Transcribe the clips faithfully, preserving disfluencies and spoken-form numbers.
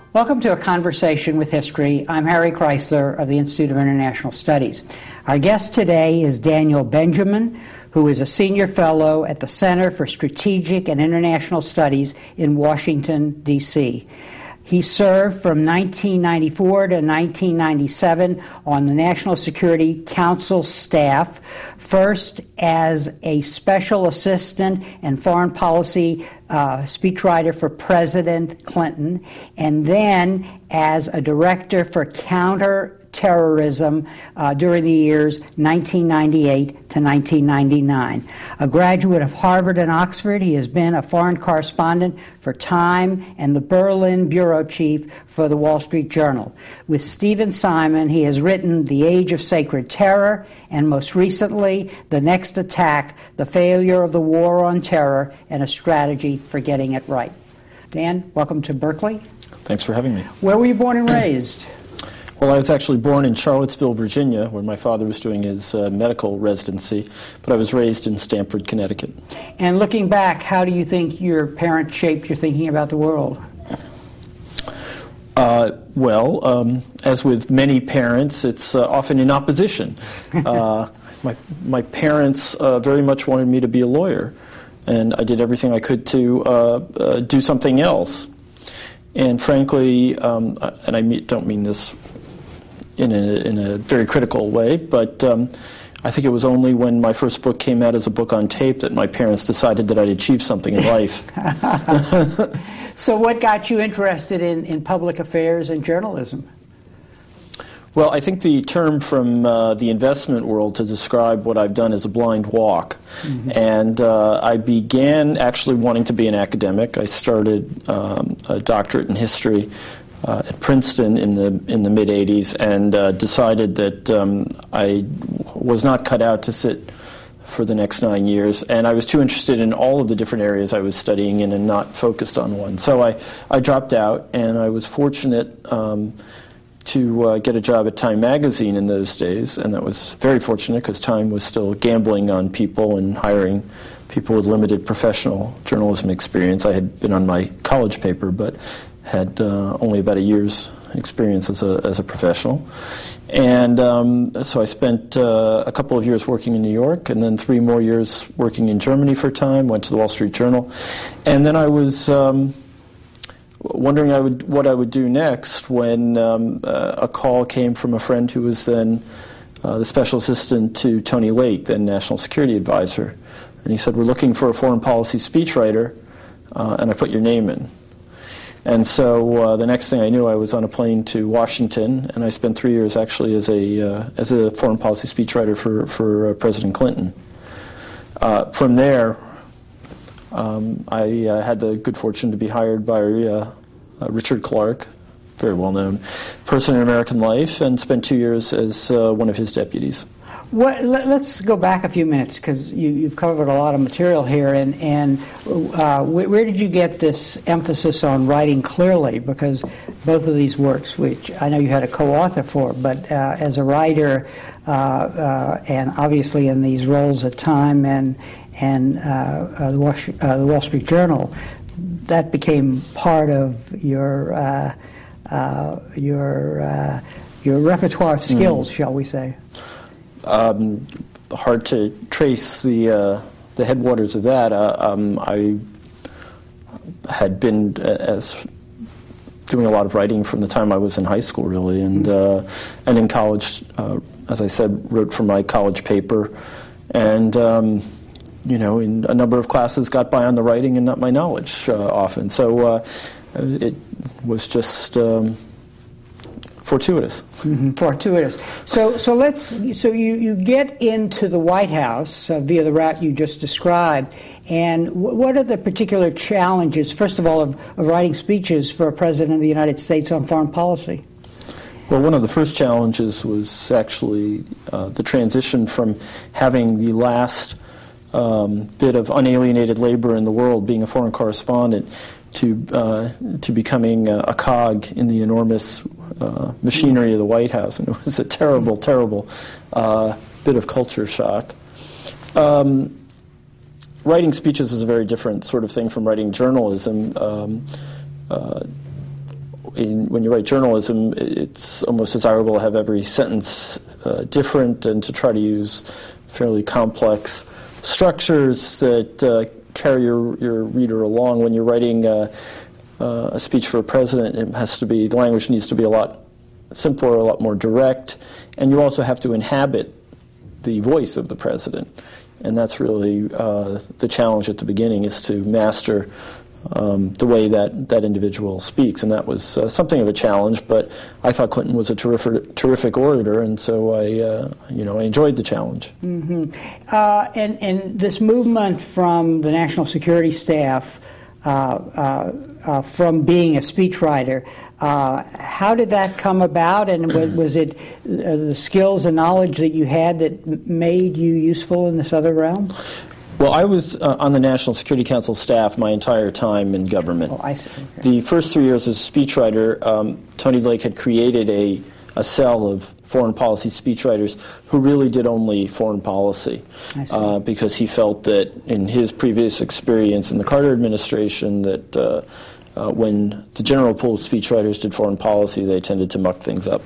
Welcome to A Conversation with History. I'm Harry Chrysler of the Institute of International Studies. Our guest today is Daniel Benjamin, who is a senior fellow at the Center for Strategic and International Studies in Washington, D C He served from nineteen ninety-four to nineteen ninety-seven on the National Security Council staff, first as a special assistant and foreign policy uh, speechwriter for President Clinton, and then as a director for counterterrorism uh, during the years nineteen ninety-eight to nineteen ninety-nine. A graduate of Harvard and Oxford, he has been a foreign correspondent for Time and the Berlin bureau chief for the Wall Street Journal. With Stephen Simon, he has written The Age of Sacred Terror, and most recently, The Next Attack, The Failure of the War on Terror and a Strategy for Getting It Right. Dan, welcome to Berkeley. Thanks for having me. Where were you born and raised? Well, I was actually born in Charlottesville, Virginia, where my father was doing his uh, medical residency, but I was raised in Stamford, Connecticut. And looking back, how do you think your parents shaped your thinking about the world? Uh, well, um, as with many parents, it's uh, often in opposition. Uh, my, my parents uh, very much wanted me to be a lawyer, and I did everything I could to uh, uh, do something else. And frankly, um, and I don't mean this in a, in a very critical way, but um, I think it was only when my first book came out as a book on tape that my parents decided that I'd achieved something in life. So what got you interested in, in public affairs and journalism? Well, I think the term from uh, the investment world to describe what I've done is a blind walk. Mm-hmm. And uh, I began actually wanting to be an academic. I started um, a doctorate in history uh, at Princeton in the in the mid eighties, and uh, decided that um, I was not cut out to sit for the next nine years, and I was too interested in all of the different areas I was studying in and not focused on one. So I, I dropped out, and I was fortunate um, to uh, get a job at Time magazine in those days, and that was very fortunate because Time was still gambling on people and hiring people with limited professional journalism experience. I had been on my college paper, but had uh, only about a year's experience as a as a professional. And um, so I spent uh, a couple of years working in New York, and then three more years working in Germany for Time, went to the Wall Street Journal. And then I was um, wondering I would, what I would do next when um, uh, a call came from a friend who was then uh, the special assistant to Tony Lake, then National Security Advisor. And he said, "We're looking for a foreign policy speechwriter," uh, and I put your name in. And so uh, the next thing I knew, I was on a plane to Washington, and I spent three years actually as a uh, as a foreign policy speechwriter for for uh, President Clinton. Uh, from there, um, I uh, had the good fortune to be hired by uh, uh, Richard Clarke, very well-known person in American life, and spent two years as uh, one of his deputies. What, let, let's go back a few minutes, because you, you've covered a lot of material here, and, and uh, where, where did you get this emphasis on writing clearly? Because both of these works, which I know you had a co-author for, but uh, as a writer, uh, uh, and obviously in these roles at Time and, and uh, uh, the, Wall, uh, the Wall Street Journal, that became part of your, uh, uh, your, uh, your repertoire of skills, mm. shall we say. Um, hard to trace the uh, the headwaters of that. Uh, um, I had been uh, as doing a lot of writing from the time I was in high school, really, and uh, and in college. Uh, as I said, wrote for my college paper, and um, you know, in a number of classes, got by on the writing and not my knowledge uh, often. So uh, it was just. Um, Fortuitous. Mm-hmm. Fortuitous. So, so let's. So you, you get into the White House uh, via the route you just described, and w- what are the particular challenges, first of all, of, of writing speeches for a president of the United States on foreign policy? Well, one of the first challenges was actually uh, the transition from having the last um, bit of unalienated labor in the world, being a foreign correspondent, to uh, to becoming a, a cog in the enormous uh, machinery of the White House, and it was a terrible, terrible uh, bit of culture shock. Um, writing speeches is a very different sort of thing from writing journalism. Um, uh, in, when you write journalism, it's almost desirable to have every sentence uh, different and to try to use fairly complex structures that uh, carry your, your reader along. When you're writing uh, uh, a speech for a president, it has to be, the language needs to be a lot simpler, a lot more direct, and you also have to inhabit the voice of the president. And that's really uh, the challenge at the beginning, is to master Um, the way that that individual speaks, and that was uh, something of a challenge. But I thought Clinton was a terrific, terrific orator, and so I, uh, you know, I enjoyed the challenge. Mm-hmm. uh, and and this movement from the National Security Staff, uh, uh, uh, from being a speechwriter, uh, how did that come about? And was, was it uh, the skills and knowledge that you had that made you useful in this other realm? Well, I was uh, on the National Security Council staff my entire time in government. Oh, I see. Okay. The first three years as a speechwriter, um, Tony Lake had created a, a cell of foreign policy speechwriters who really did only foreign policy, uh, because he felt that in his previous experience in the Carter administration that uh, uh, when the general pool of speechwriters did foreign policy, they tended to muck things up.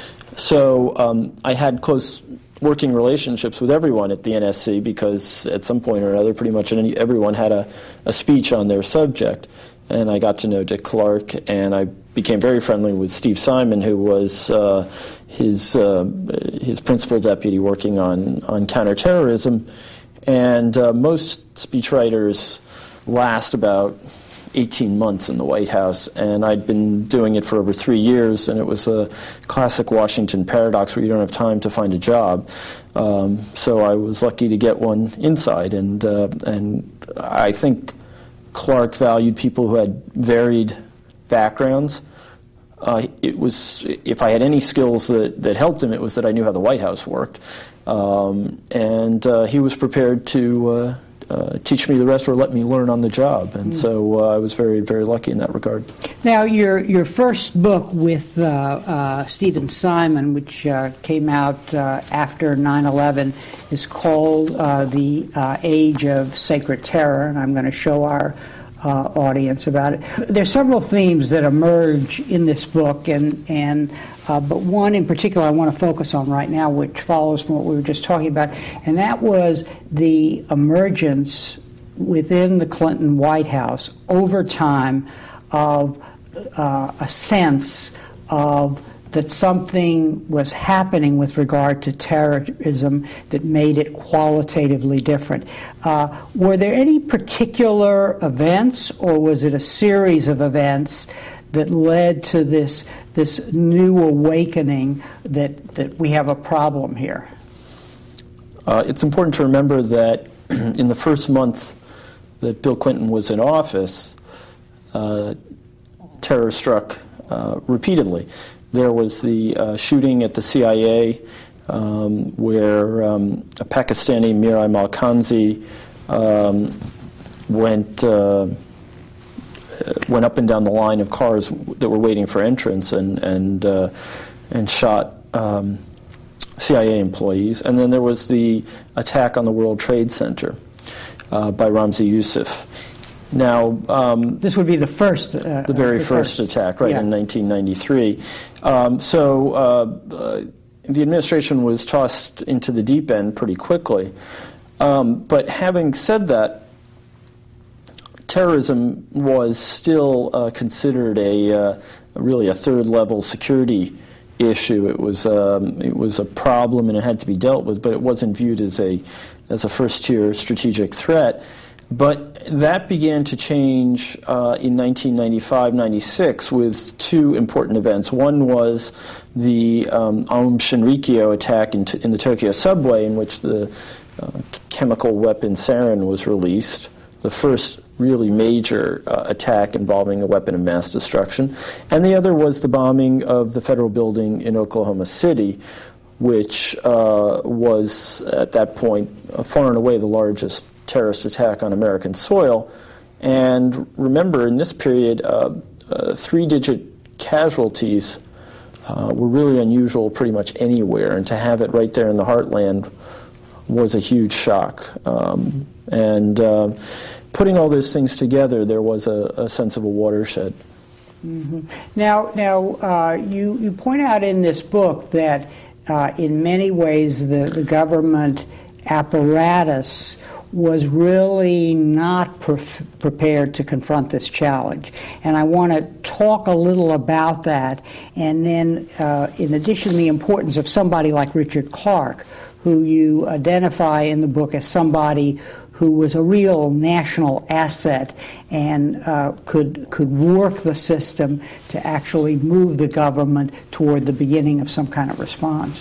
So um, I had close working relationships with everyone at the N S C, because at some point or another, pretty much any, everyone had a, a speech on their subject. And I got to know Dick Clark, and I became very friendly with Steve Simon, who was uh, his uh, his principal deputy working on, on counterterrorism. And uh, most speechwriters last about eighteen months in the White House, and I'd been doing it for over three years, and it was a classic Washington paradox where you don't have time to find a job. Um, so I was lucky to get one inside, and uh, and I think Clark valued people who had varied backgrounds. Uh, it was, if I had any skills that, that helped him, it was that I knew how the White House worked, um, and uh, he was prepared to uh, Uh, teach me the rest or let me learn on the job. And mm. so uh, I was very, very lucky in that regard. Now, your your first book with uh, uh, Stephen Simon, which uh, came out uh, after nine eleven, is called uh, The uh, Age of Sacred Terror, and I'm going to show our uh, audience about it. There's several themes that emerge in this book, and, and Uh, but one in particular I want to focus on right now, which follows from what we were just talking about, and that was the emergence within the Clinton White House over time of uh, a sense of that something was happening with regard to terrorism that made it qualitatively different. Uh, were there any particular events, or was it a series of events that led to this this new awakening that, that we have a problem here? Uh, it's important to remember that in the first month that Bill Clinton was in office, uh, terror struck uh, repeatedly. There was the uh, shooting at the C I A, um, where um, a Pakistani, Mirai Malkanzi, um, went uh, went up and down the line of cars that were waiting for entrance and and uh, and shot um, C I A employees. And then there was the attack on the World Trade Center uh, by Ramzi Youssef. Now, um, this would be the first, uh, the very the first, first attack, right, yeah. in nineteen ninety-three. Um, so uh, uh, the administration was tossed into the deep end pretty quickly. Um, but having said that, terrorism was still uh, considered a uh, really a third-level security issue. It was um, it was a problem and it had to be dealt with, but it wasn't viewed as a as a first-tier strategic threat. But that began to change uh, in nineteen ninety-five ninety-six with two important events. One was the um, Aum Shinrikyo attack in, t- in the Tokyo subway, in which the uh, chemical weapon sarin was released, the first really major uh, attack involving a weapon of mass destruction. And the other was the bombing of the federal building in Oklahoma City, which uh, was, at that point, uh, far and away the largest terrorist attack on American soil. And remember, in this period, uh, uh, three-digit casualties uh, were really unusual pretty much anywhere, and to have it right there in the heartland was a huge shock. Um, and uh, putting all those things together, there was a, a sense of a watershed. Mm-hmm. Now, now uh, you, you point out in this book that uh, in many ways the, the government apparatus was really not pre- prepared to confront this challenge. And I want to talk a little about that. And then, uh, in addition, the importance of somebody like Richard Clarke, who you identify in the book as somebody who was a real national asset and uh, could could work the system to actually move the government toward the beginning of some kind of response.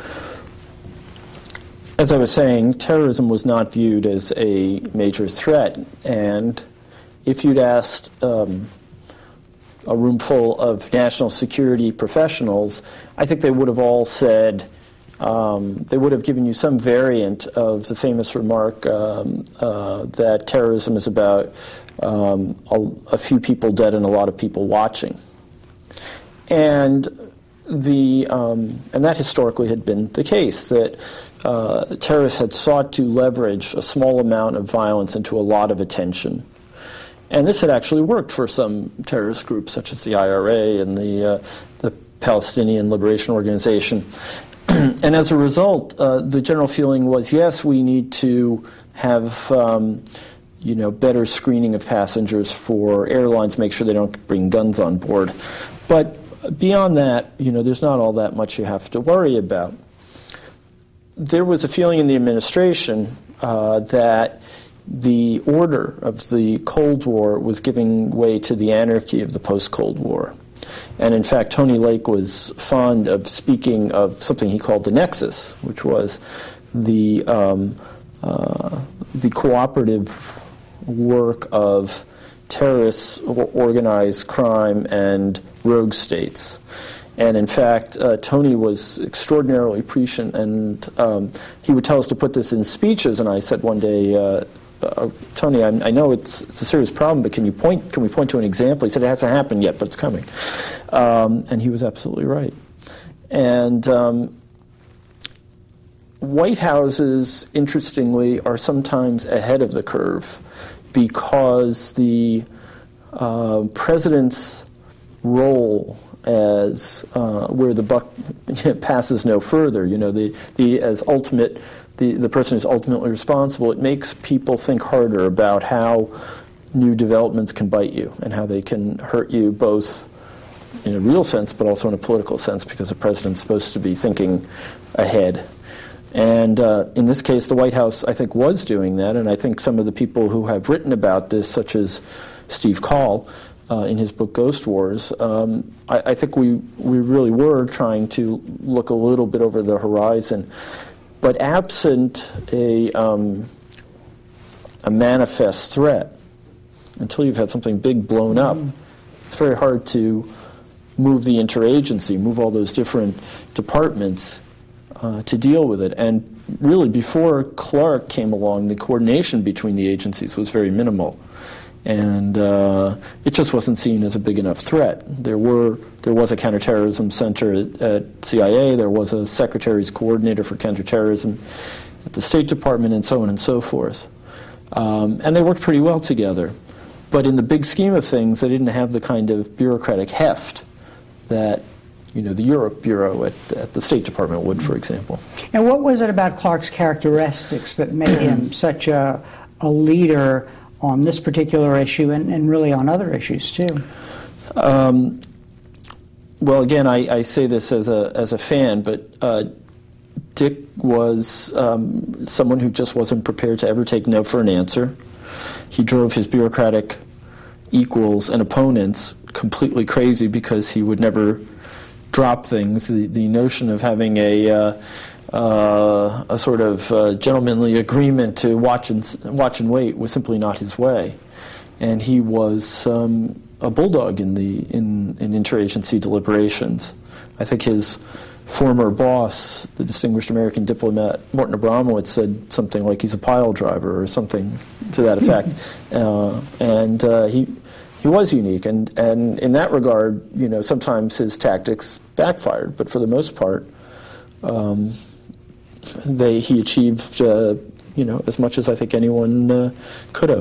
As I was saying, terrorism was not viewed as a major threat, and if you'd asked um, a room full of national security professionals, I think they would have all said, um, they would have given you some variant of the famous remark um, uh, that terrorism is about um, a, a few people dead and a lot of people watching. And the um, and that historically had been the case, that uh, terrorists had sought to leverage a small amount of violence into a lot of attention. And this had actually worked for some terrorist groups, such as the I R A and the, uh, the Palestinian Liberation Organization. And as a result, uh, the general feeling was, yes, we need to have um, you know, better screening of passengers for airlines, make sure they don't bring guns on board. But beyond that, you know, there's not all that much you have to worry about. There was a feeling in the administration uh, that the order of the Cold War was giving way to the anarchy of the post-Cold War. And in fact, Tony Lake was fond of speaking of something he called the nexus, which was the, um, uh, the cooperative work of terrorists, organized crime, and rogue states. And in fact, uh, Tony was extraordinarily prescient, and um, he would tell us to put this in speeches. And I said one day, uh, uh, Tony, I, I know it's, it's a serious problem, but can you point? Can we point to an example? He said, it hasn't happened yet, but it's coming. Um, and he was absolutely right. And um, White Houses, interestingly, are sometimes ahead of the curve, because the uh, president's role as uh, where the buck passes no further, you know, the, the as ultimate, the, the person who's ultimately responsible, it makes people think harder about how new developments can bite you and how they can hurt you both in a real sense but also in a political sense, because the president's supposed to be thinking ahead. And uh, in this case, the White House, I think, was doing that, and I think some of the people who have written about this, such as Steve Coll, uh, in his book Ghost Wars, um, I, I think we, we really were trying to look a little bit over the horizon. But absent a, um, a manifest threat, until you've had something big blown up, it's very hard to move the interagency, move all those different departments Uh, to deal with it. And really, before Clarke came along, the coordination between the agencies was very minimal. And uh, it just wasn't seen as a big enough threat. There were there was a counterterrorism center at, at C I A, there was a secretary's coordinator for counterterrorism at the State Department, and so on and so forth. Um, and they worked pretty well together. But in the big scheme of things, they didn't have the kind of bureaucratic heft that you know, the Europe Bureau at, at the State Department would, for example. And what was it about Clarke's characteristics that made him such a, a leader on this particular issue and, and really on other issues, too? Um, well, again, I, I say this as a, as a fan, but uh, Dick was um, someone who just wasn't prepared to ever take no for an answer. He drove his bureaucratic equals and opponents completely crazy because he would never drop things. The, the notion of having a uh, uh, a sort of uh, gentlemanly agreement to watch and watch and wait was simply not his way, and he was um, a bulldog in the in, in interagency deliberations. I think his former boss, the distinguished American diplomat Morton Abramowitz, said something like he's a pile driver or something to that effect, uh, and uh, he. He was unique, and, and in that regard, you know, sometimes his tactics backfired, but for the most part, um, they he achieved, uh, you know, as much as I think anyone uh, could have.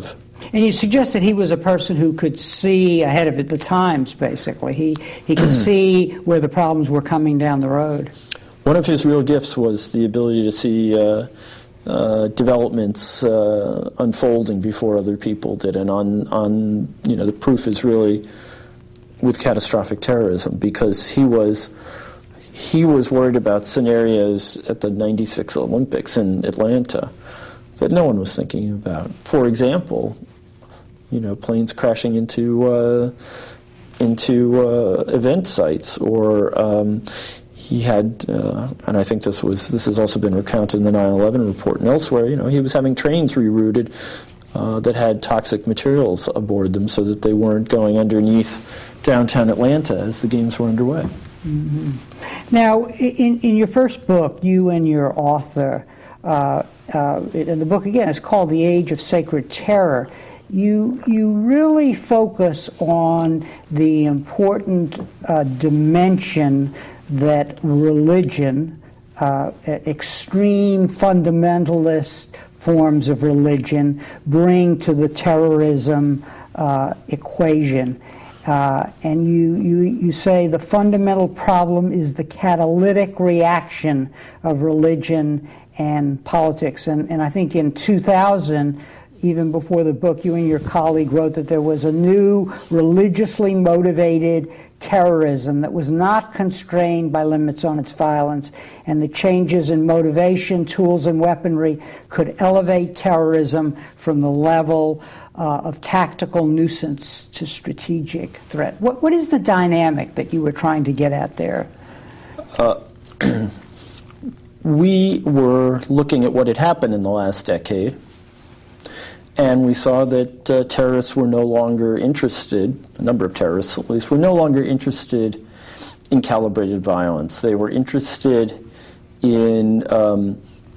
And you suggested he was a person who could see ahead of it, the times, basically. He, he could see where the problems were coming down the road. One of his real gifts was the ability to see uh, uh, developments uh, unfolding before other people did. And on, on, you know, the proof is really with catastrophic terrorism, because he was he was worried about scenarios at the ninety-six Olympics in Atlanta that no one was thinking about. For example, you know, planes crashing into uh, into uh, event sites, or um, he had, uh, and I think this was this has also been recounted in the nine eleven report and elsewhere. You know, he was having trains rerouted uh, that had toxic materials aboard them, so that they weren't going underneath downtown Atlanta as the games were underway. Mm-hmm. Now, in in your first book, you and your author. Uh, uh, and the book, again, is called The Age of Sacred Terror. You, you really focus on the important uh, dimension that religion, uh, extreme fundamentalist forms of religion, bring to the terrorism uh, equation. Uh, and you, you, you say the fundamental problem is the catalytic reaction of religion and politics. And, and I think in two thousand, even before the book, you and your colleague wrote that there was a new religiously motivated terrorism that was not constrained by limits on its violence, and the changes in motivation, tools, and weaponry could elevate terrorism from the level uh, of tactical nuisance to strategic threat. What, what is the dynamic that you were trying to get at there? Uh, We were looking at what had happened in the last decade, and we saw that uh, terrorists were no longer interested, a number of terrorists at least, were no longer interested in calibrated violence. They were interested in um,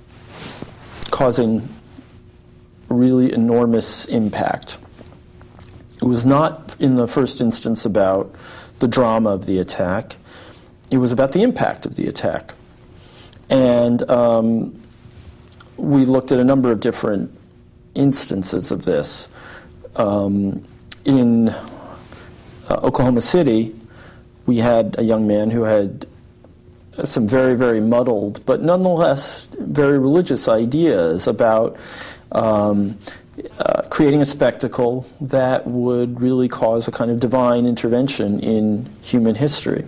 causing really enormous impact. It was not, in the first instance, about the drama of the attack. It was about the impact of the attack. And um, we looked at a number of different instances of this. Um, in uh, Oklahoma City, we had a young man who had some very, very muddled, but nonetheless very religious ideas about um, uh, creating a spectacle that would really cause a kind of divine intervention in human history.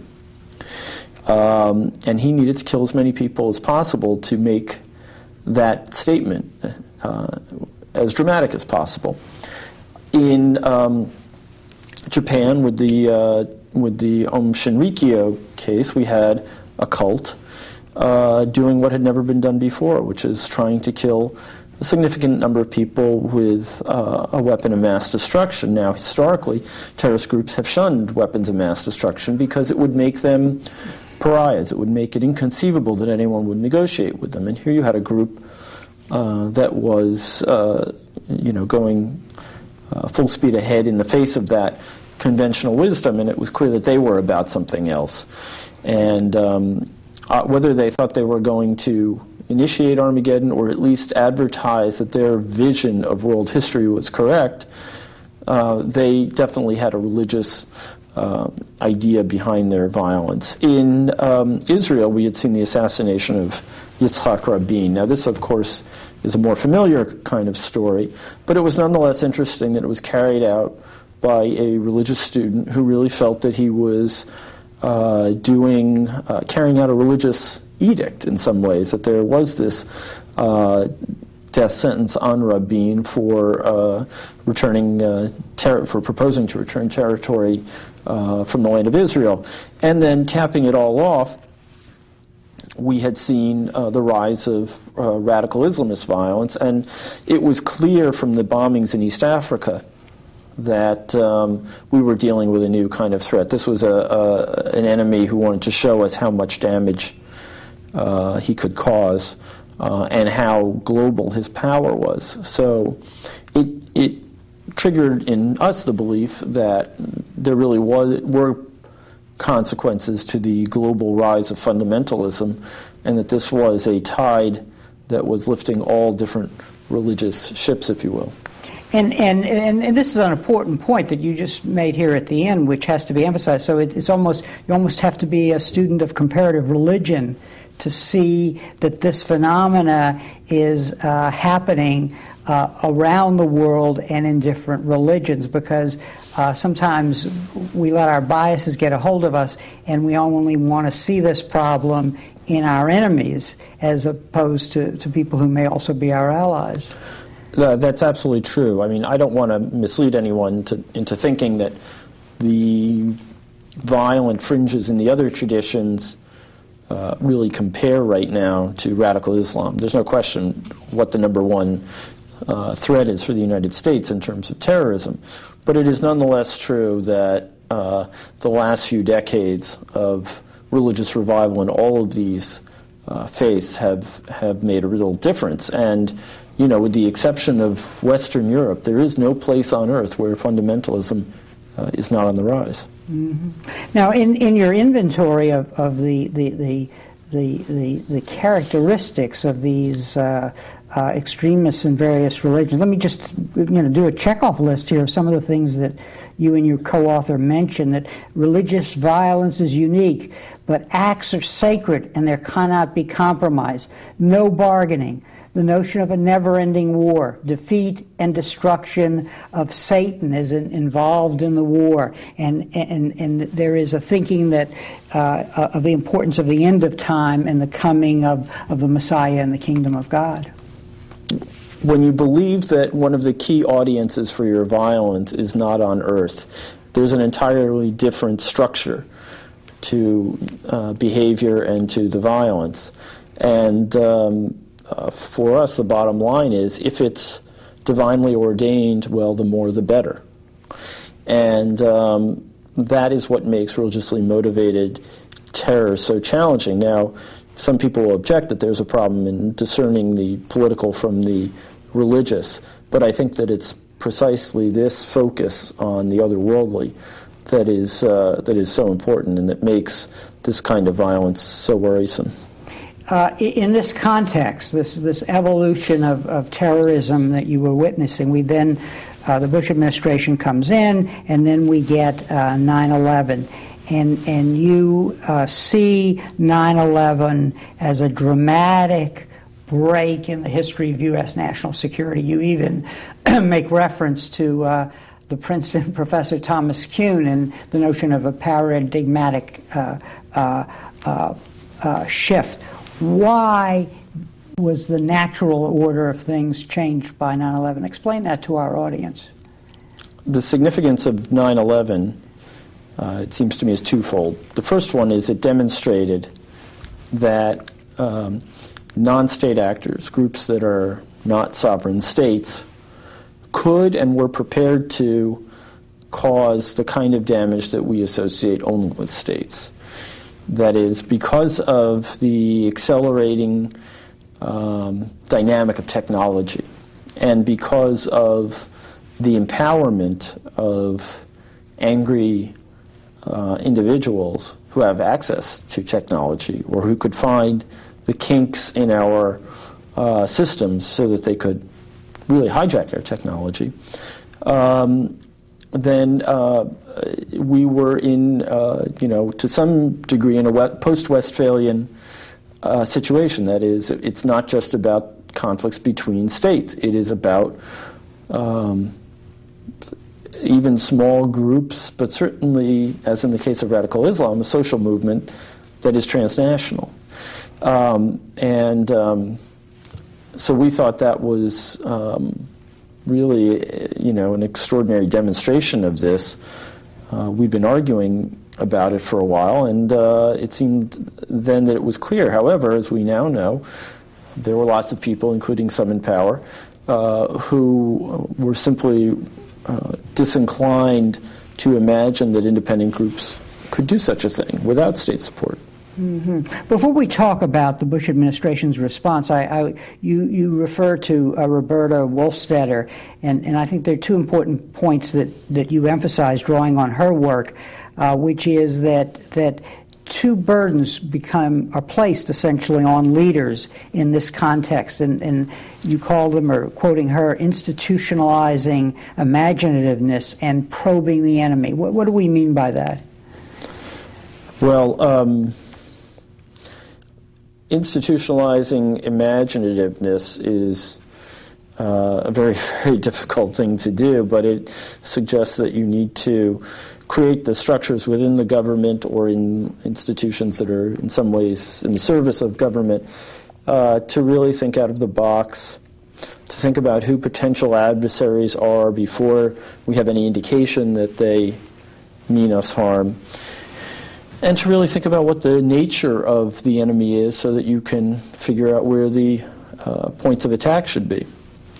Um, and he needed to kill as many people as possible to make that statement uh, as dramatic as possible. In um, Japan, with the uh, with the Aum Shinrikyo case, we had a cult uh, doing what had never been done before, which is trying to kill a significant number of people with uh, a weapon of mass destruction. Now, historically, terrorist groups have shunned weapons of mass destruction because it would make them pariahs. It would make it inconceivable that anyone would negotiate with them. And here you had a group uh, that was, uh, you know, going uh, full speed ahead in the face of that conventional wisdom, and it was clear that they were about something else. And um, uh, whether they thought they were going to initiate Armageddon or at least advertise that their vision of world history was correct, uh, they definitely had a religious Uh, idea behind their violence. In um, Israel, we had seen the assassination of Yitzhak Rabin. Now, this, of course, is a more familiar kind of story, but it was nonetheless interesting that it was carried out by a religious student who really felt that he was uh, doing, uh, carrying out a religious edict in some ways, that there was this uh, death sentence on Rabin for uh, returning, uh, ter- for proposing to return territory uh, from the land of Israel. And then capping it all off, we had seen uh, the rise of uh, radical Islamist violence, and it was clear from the bombings in East Africa that um, we were dealing with a new kind of threat. This was a, a, an enemy who wanted to show us how much damage uh, he could cause. Uh, and how global his power was. So it it triggered in us the belief that there really was, were consequences to the global rise of fundamentalism, and that this was a tide that was lifting all different religious ships, if you will. And, and and and this is an important point that you just made here at the end, which has to be emphasized. So it, it's almost you almost have to be a student of comparative religion to see that this phenomena is uh, happening uh, around the world and in different religions, because uh, sometimes we let our biases get a hold of us, and we only want to see this problem in our enemies as opposed to, to people who may also be our allies. Uh, that's absolutely true. I mean, I don't want to mislead anyone to, into thinking that the violent fringes in the other traditions uh, really compare right now to radical Islam. There's no question what the number one uh, threat is for the United States in terms of terrorism. But it is nonetheless true that uh, the last few decades of religious revival in all of these uh, faiths have, have made a real difference. And you know, with the exception of Western Europe, there is no place on earth where fundamentalism uh, is not on the rise. Mm-hmm. Now, in, in your inventory of, of the, the, the, the, the, the characteristics of these uh, uh, extremists in various religions, let me just you know, do a checkoff list here of some of the things that you and your co-author mentioned, that religious violence is unique, but acts are sacred and there cannot be compromise. No bargaining. The notion of a never-ending war, defeat and destruction of Satan is in, involved in the war, and, and, and there is a thinking that uh, of the importance of the end of time and the coming of, of the Messiah and the kingdom of God. When you believe that one of the key audiences for your violence is not on earth, there's an entirely different structure to uh, behavior and to the violence. And um, Uh, for us, the bottom line is, if it's divinely ordained, well, the more the better. And um, that is what makes religiously motivated terror so challenging. Now, some people will object that there's a problem in discerning the political from the religious, but I think that it's precisely this focus on the otherworldly that is, uh, that is so important and that makes this kind of violence so worrisome. Uh, in this context, this this evolution of, of terrorism that you were witnessing, we then, uh, the Bush administration comes in, and then we get uh, nine eleven. And, and you uh, see nine eleven as a dramatic break in the history of U S national security. You even make reference to uh, the Princeton professor Thomas Kuhn and the notion of a paradigmatic uh, uh, uh, uh, shift. Why was the natural order of things changed by nine eleven? Explain that to our audience. The significance of nine eleven, uh, it seems to me, is twofold. The first one is it demonstrated that um, non-state actors, groups that are not sovereign states, could and were prepared to cause the kind of damage that we associate only with states. That is, because of the accelerating um, dynamic of technology, and because of the empowerment of angry uh, individuals who have access to technology, or who could find the kinks in our uh, systems so that they could really hijack our technology, um, then uh, we were in, uh, you know, to some degree in a post-Westphalian uh, situation. That is, it's not just about conflicts between states. It is about um, even small groups, but certainly, as in the case of radical Islam, a social movement that is transnational. Um, and um, so we thought that was um, really, you know, an extraordinary demonstration of this. Uh, we've been arguing about it for a while, and uh, it seemed then that it was clear. However, as we now know, there were lots of people, including some in power, uh, who were simply uh, disinclined to imagine that independent groups could do such a thing without state support. Mm-hmm. Before we talk about the Bush administration's response, I, I, you, you refer to uh, Roberta Wohlstetter, and, and I think there are two important points that, that you emphasize drawing on her work, uh, which is that that two burdens become are placed essentially on leaders in this context, and, and you call them, or quoting her, institutionalizing imaginativeness and probing the enemy. What, what do we mean by that? Well, um, institutionalizing imaginativeness is uh, a very, very difficult thing to do, but it suggests that you need to create the structures within the government or in institutions that are in some ways in the service of government uh, to really think out of the box, to think about who potential adversaries are before we have any indication that they mean us harm, and to really think about what the nature of the enemy is so that you can figure out where the uh, points of attack should be.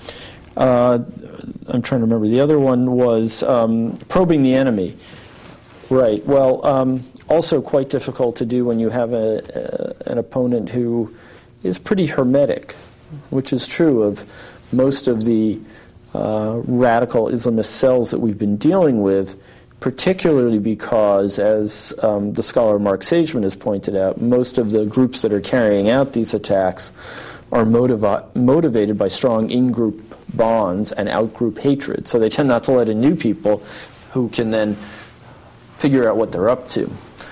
Uh, I'm trying to remember. The other one was um, probing the enemy. Right. Well, um, also quite difficult to do when you have a, a, an opponent who is pretty hermetic, which is true of most of the uh, radical Islamist cells that we've been dealing with, particularly because, as um, the scholar Mark Sageman has pointed out, most of the groups that are carrying out these attacks are motivi- motivated by strong in-group bonds and out-group hatred. So they tend not to let in new people who can then figure out what they're up to.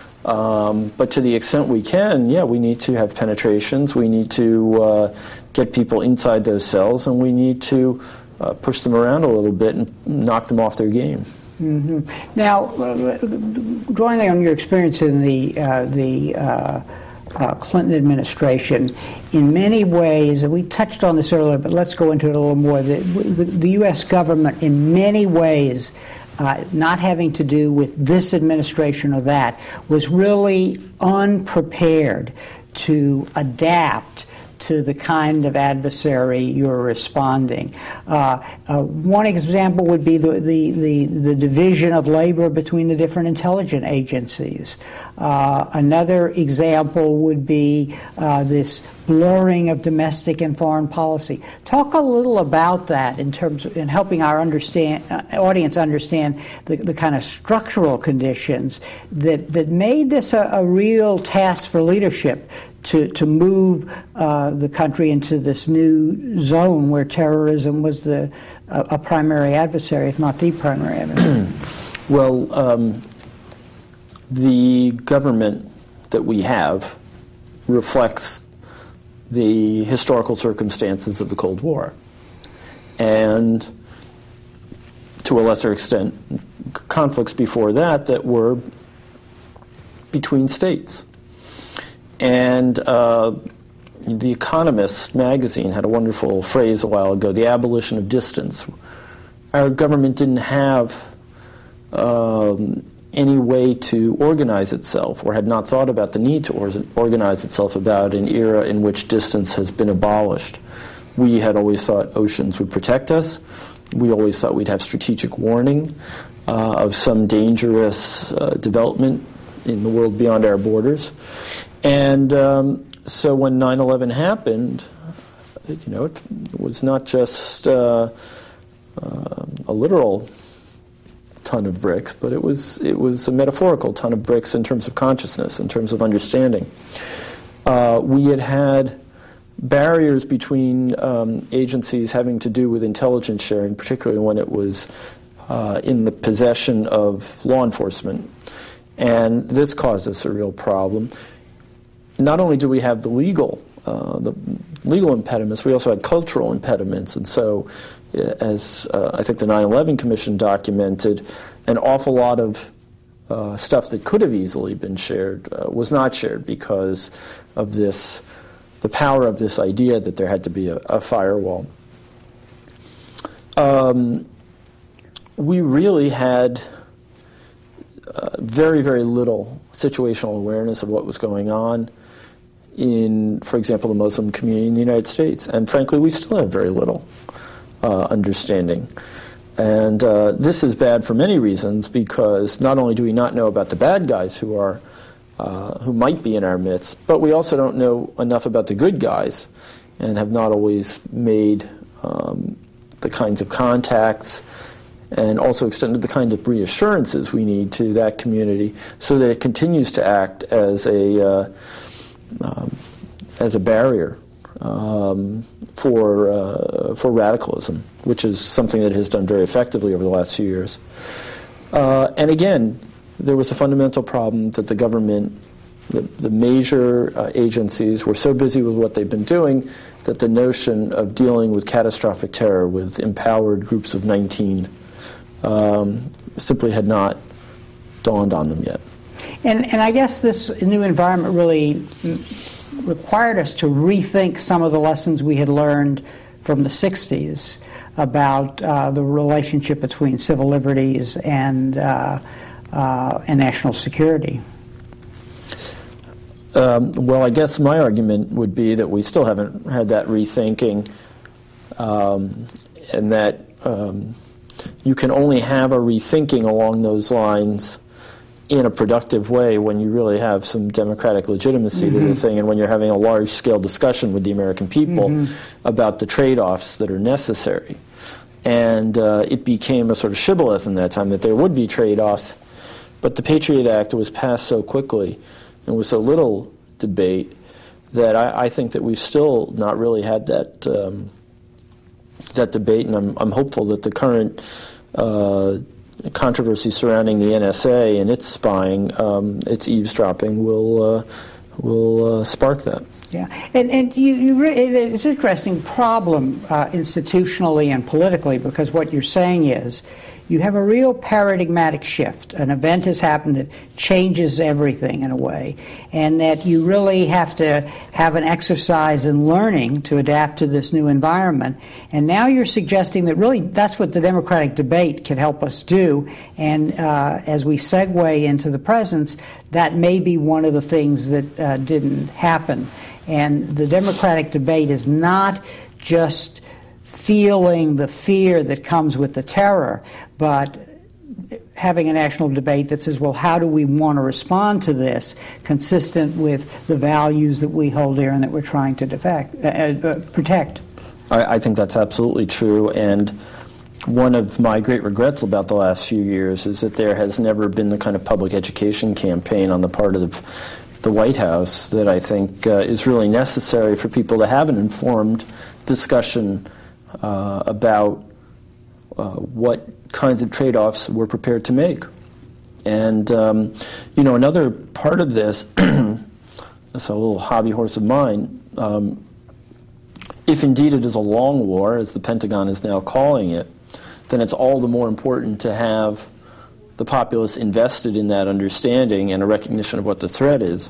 Um, but to the extent we can, yeah, we need to have penetrations, we need to uh, get people inside those cells, and we need to uh, push them around a little bit and knock them off their game. Mm-hmm. Now, uh, drawing on your experience in the, uh, the uh, uh, Clinton administration, in many ways, and we touched on this earlier, but let's go into it a little more, the, the, the U S government in many ways, Uh, not having to do with this administration or that, was really unprepared to adapt to the kind of adversary you're responding. Uh, uh, one example would be the, the, the, the division of labor between the different intelligence agencies. Uh, another example would be uh, this blurring of domestic and foreign policy. Talk a little about that in terms of in helping our understand uh, audience understand the, the kind of structural conditions that, that made this a, a real task for leadership to, to move uh, the country into this new zone where terrorism was the a, a primary adversary, if not the primary adversary. Well, um, the government that we have reflects the historical circumstances of the Cold War, and to a lesser extent, conflicts before that that were between states. And uh, The Economist magazine had a wonderful phrase a while ago, the abolition of distance. Our government didn't have um, any way to organize itself, or had not thought about the need to or- organize itself about an era in which distance has been abolished. We had always thought oceans would protect us. We always thought we'd have strategic warning uh, of some dangerous uh, development in the world beyond our borders. And um, so when nine eleven happened, you know, it was not just uh, uh, a literal ton of bricks, but it was it was a metaphorical ton of bricks in terms of consciousness, in terms of understanding. Uh, we had had barriers between um, agencies having to do with intelligence sharing, particularly when it was uh, in the possession of law enforcement. And this caused us a real problem. Not only do we have the legal uh, the legal impediments, we also had cultural impediments. And so, as uh, I think the nine eleven Commission documented, an awful lot of uh, stuff that could have easily been shared uh, was not shared because of this, the power of this idea that there had to be a, a firewall. Um, we really had uh, very, very little situational awareness of what was going on in, for example, the Muslim community in the United States. And frankly, we still have very little uh, understanding. And uh, this is bad for many reasons, because not only do we not know about the bad guys who are uh, who might be in our midst, but we also don't know enough about the good guys and have not always made um, the kinds of contacts and also extended the kind of reassurances we need to that community so that it continues to act as a uh, um, as a barrier um, for uh, for radicalism, which is something that it has done very effectively over the last few years. Uh, and again, there was a fundamental problem that the government, the, the major uh, agencies were so busy with what they've been doing that the notion of dealing with catastrophic terror with empowered groups of nineteen um, simply had not dawned on them yet. And, and I guess this new environment really required us to rethink some of the lessons we had learned from the sixties about uh, the relationship between civil liberties and uh, uh, and national security. Um, well, I guess my argument would be that we still haven't had that rethinking, um, and that um, you can only have a rethinking along those lines in a productive way when you really have some democratic legitimacy mm-hmm. to the thing, and when you're having a large-scale discussion with the American people mm-hmm. about the trade-offs that are necessary. And uh, it became a sort of shibboleth in that time that there would be trade-offs, but the Patriot Act was passed so quickly and with so little debate that I, I think that we've still not really had that um, that debate, and I'm, I'm hopeful that the current uh, controversy surrounding the N S A and its spying, um, its eavesdropping, will uh, will uh, spark that. Yeah, and and you, you re- it's an interesting problem uh, institutionally and politically, because what you're saying is you have a real paradigmatic shift. An event has happened that changes everything in a way, and that you really have to have an exercise in learning to adapt to this new environment. And now you're suggesting that really that's what the democratic debate can help us do. And uh, as we segue into the present, that may be one of the things that uh, didn't happen. And the democratic debate is not just feeling the fear that comes with the terror, but having a national debate that says, well, how do we want to respond to this consistent with the values that we hold dear and that we're trying to defect, uh, uh, protect? I, I think that's absolutely true. And one of my great regrets about the last few years is that there has never been the kind of public education campaign on the part of the White House that I think uh, is really necessary for people to have an informed discussion uh, about uh, what kinds of trade-offs we're prepared to make. And, um, you know, another part of this, it's a little hobby horse of mine, um, if indeed it is a long war, as the Pentagon is now calling it, then it's all the more important to have the populace invested in that understanding and a recognition of what the threat is.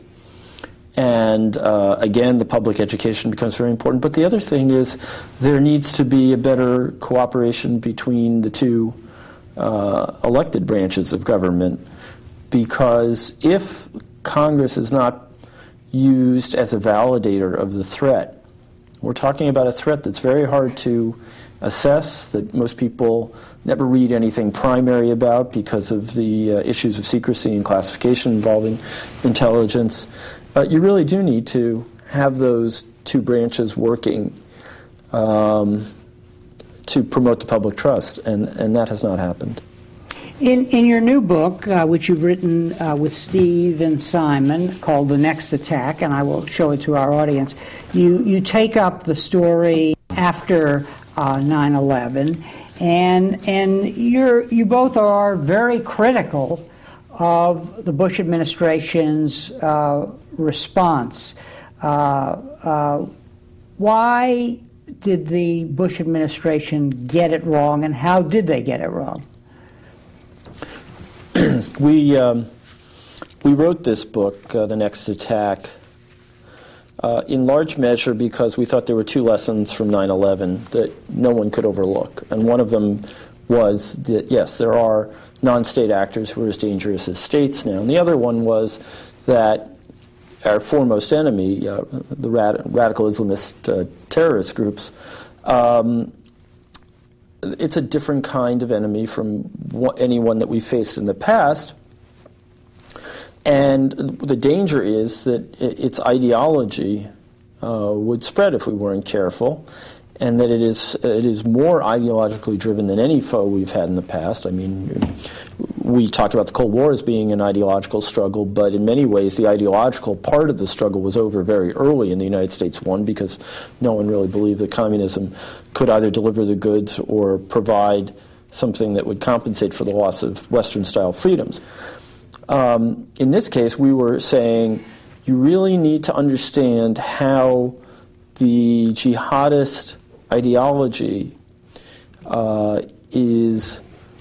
And uh, again, the public education becomes very important. But the other thing is there needs to be a better cooperation between the two uh, elected branches of government, because if Congress is not used as a validator of the threat, we're talking about a threat that's very hard to assess, that most people never read anything primary about because of the uh, issues of secrecy and classification involving intelligence. Uh, you really do need to have those two branches working um, to promote the public trust, and, and that has not happened. In, in your new book, uh, which you've written uh, with Steve and Simon, called The Next Attack, and I will show it to our audience, you, you take up the story after Uh, nine eleven, and and you're you both are very critical of the Bush administration's uh, response. Uh, uh, why did the Bush administration get it wrong, and how did they get it wrong? we um, we wrote this book, uh, The Next Attack, Uh, in large measure because we thought there were two lessons from nine eleven that no one could overlook. And one of them was that, yes, there are non-state actors who are as dangerous as states now. And the other one was that our foremost enemy, uh, the rad- radical Islamist uh, terrorist groups, um, it's a different kind of enemy from what, anyone that we faced in the past. And the danger is that its ideology uh, would spread if we weren't careful. and that it is it is more ideologically driven than any foe we've had in the past. I mean, we talked about the Cold War as being an ideological struggle, but in many ways the ideological part of the struggle was over very early in the United States won, because no one really believed that communism could either deliver the goods or provide something that would compensate for the loss of Western-style freedoms. Um, in this case, we were saying you really need to understand how the jihadist ideology uh, is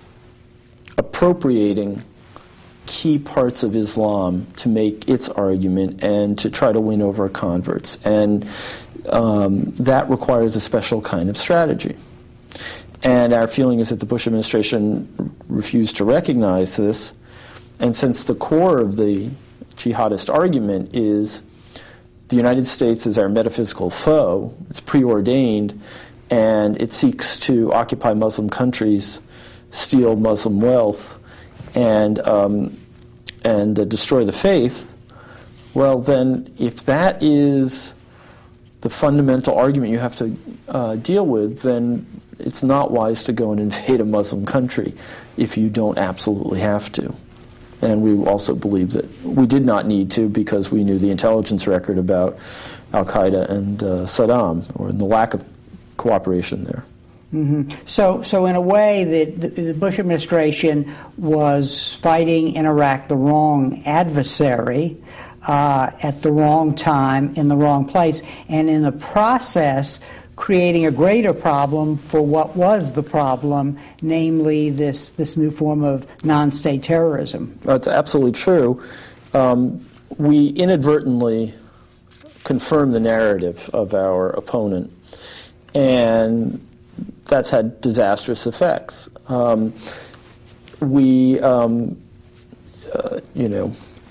appropriating key parts of Islam to make its argument and to try to win over converts. And um, that requires a special kind of strategy. And our feeling is that the Bush administration refused to recognize this. And since the core of the jihadist argument is the United States is our metaphysical foe, it's preordained, and it seeks to occupy Muslim countries, steal Muslim wealth, and um, and uh, destroy the faith, well then, if that is the fundamental argument you have to uh, deal with, then it's not wise to go and invade a Muslim country if you don't absolutely have to. And we also believe that we did not need to, because we knew the intelligence record about al-Qaeda and uh, Saddam, or the lack of cooperation there. Mm-hmm. So, so in a way, the, the Bush administration was fighting in Iraq the wrong adversary uh, at the wrong time in the wrong place, and in the process creating a greater problem for what was the problem, namely this, this new form of non-state terrorism. That's absolutely true. Um, we inadvertently confirmed the narrative of our opponent, and that's had disastrous effects. Um, we, um, uh, you know,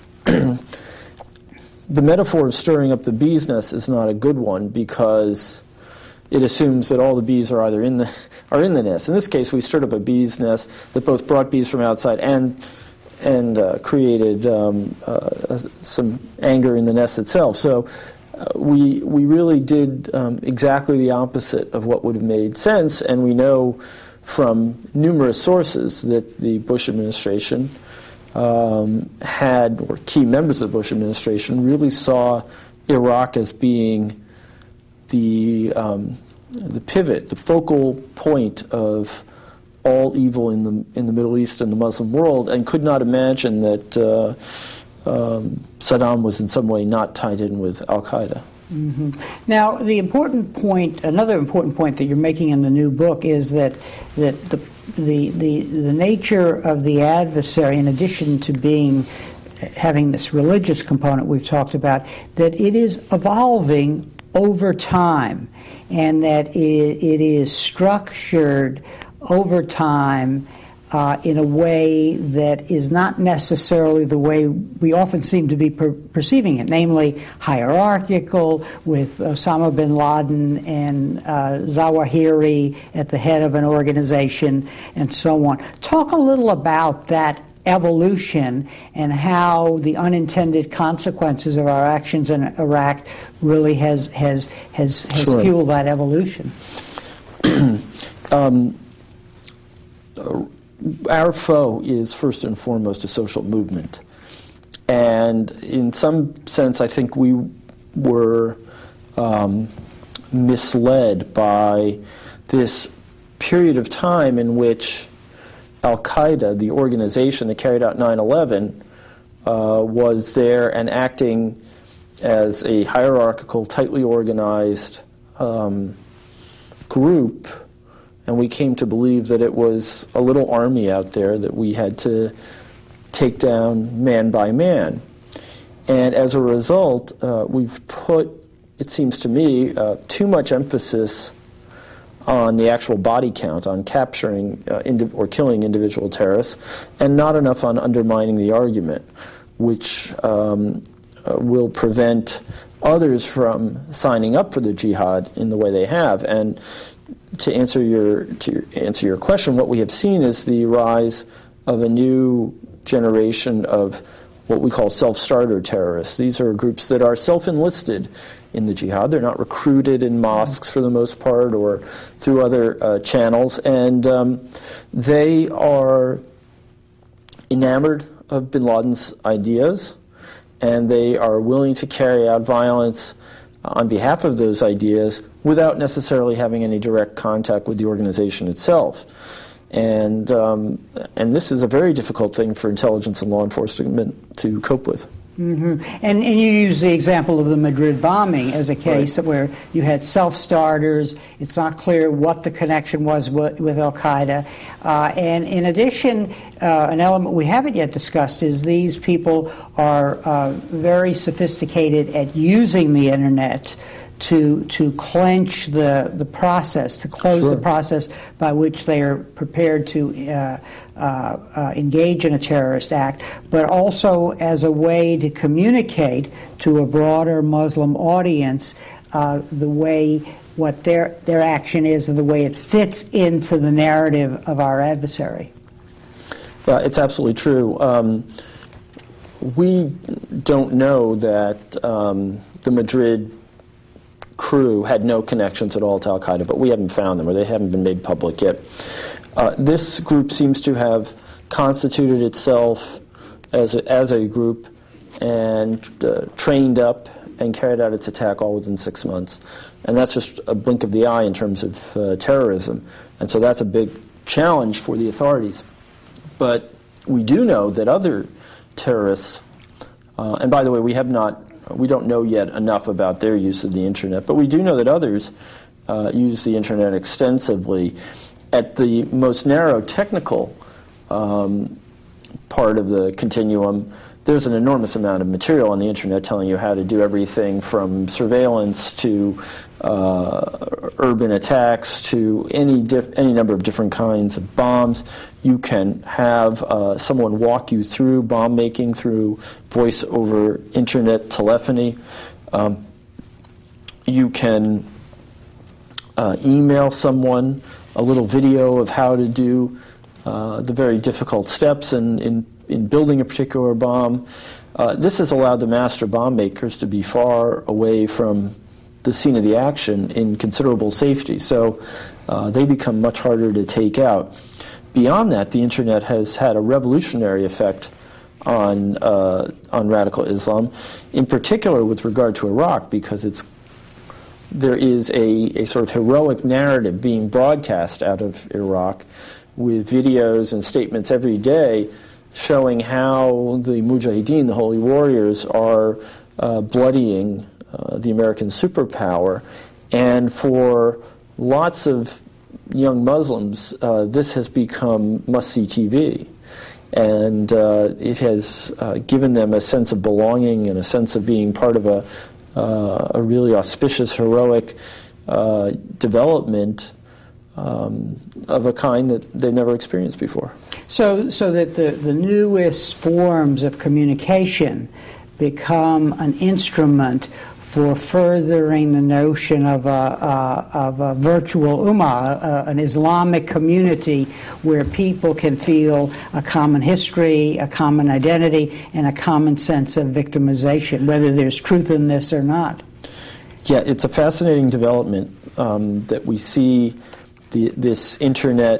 the metaphor of stirring up the bee's nest is not a good one, because it assumes that all the bees are either in the are in the nest. In this case, we stirred up a bee's nest that both brought bees from outside and and uh, created um, uh, some anger in the nest itself. So uh, we we really did um, exactly the opposite of what would have made sense, and we know from numerous sources that the Bush administration um, had, or key members of the Bush administration, really saw Iraq as being the um, the pivot, the focal point of all evil in the in the Middle East and the Muslim world, and could not imagine that uh, um, Saddam was in some way not tied in with al-Qaeda. Mm-hmm. Now, the important point, another important point that you're making in the new book, is that that the the the, the nature of the adversary, in addition to being having this religious component we've talked about, that it is evolving over time, and that it, it is structured over time uh, in a way that is not necessarily the way we often seem to be per- perceiving it, namely hierarchical, with Osama bin Laden and uh, Zawahiri at the head of an organization, and so on. Talk a little about that evolution and how the unintended consequences of our actions in Iraq really has has has, has Sure. fueled that evolution. um, our foe is first and foremost a social movement, and in some sense, I think we were um, misled by this period of time in which al-Qaeda, the organization that carried out nine eleven, uh, was there and acting as a hierarchical, tightly organized um, group, and we came to believe that it was a little army out there that we had to take down man by man. And as a result, uh, we've put, it seems to me, uh, too much emphasis on the actual body count, on capturing uh, indi- or killing individual terrorists, and not enough on undermining the argument, which um, uh, will prevent others from signing up for the jihad in the way they have. And to answer your to answer your question, what we have seen is the rise of a new generation of what we call self-starter terrorists. These are groups that are self-enlisted in the jihad. They're not recruited in mosques for the most part or through other uh, channels. And um, they are enamored of bin Laden's ideas, and they are willing to carry out violence on behalf of those ideas without necessarily having any direct contact with the organization itself. And um, and this is a very difficult thing for intelligence and law enforcement to cope with. Mm-hmm. And, and you use the example of the Madrid bombing as a case right. where you had self-starters. It's not clear what the connection was with, with Al-Qaeda. Uh, and in addition, uh, an element we haven't yet discussed is these people are uh, very sophisticated at using the Internet to to clench the, the process, to close sure. the process by which they are prepared to uh, uh, uh, engage in a terrorist act, but also as a way to communicate to a broader Muslim audience uh, the way what their their action is and the way it fits into the narrative of our adversary. Yeah, it's absolutely true. Um, we don't know that um, the Madrid crew had no connections at all to Al-Qaeda, but we haven't found them, or they haven't been made public yet. Uh, this group seems to have constituted itself as a, as a group and uh, trained up and carried out its attack all within six months. And that's just a blink of the eye in terms of uh, terrorism. And so that's a big challenge for the authorities. But we do know that other terrorists, uh, and by the way, we have not We don't know yet enough about their use of the Internet, but we do know that others uh, use the Internet extensively. At the most narrow technical um, part of the continuum, there's an enormous amount of material on the Internet telling you how to do everything from surveillance to uh, urban attacks to any dif- any number of different kinds of bombs. You can have uh, someone walk you through bomb making through voice over Internet telephony. Um, you can uh, email someone a little video of how to do uh, the very difficult steps in, in in building a particular bomb. Uh, this has allowed the master bomb makers to be far away from the scene of the action in considerable safety. So uh, they become much harder to take out. Beyond that, the Internet has had a revolutionary effect on uh, on radical Islam, in particular with regard to Iraq, because it's there is a, a sort of heroic narrative being broadcast out of Iraq with videos and statements every day showing how the Mujahideen, the Holy Warriors, are uh, bloodying uh, the American superpower. And for lots of young Muslims, uh, this has become must-see T V. And uh, it has uh, given them a sense of belonging and a sense of being part of a, uh, a really auspicious, heroic uh, development Um, of a kind that they've never experienced before. So, so that the, the newest forms of communication become an instrument for furthering the notion of a, uh, of a virtual ummah, uh, an Islamic community where people can feel a common history, a common identity, and a common sense of victimization, whether there's truth in this or not. Yeah, it's a fascinating development um, that we see The, this Internet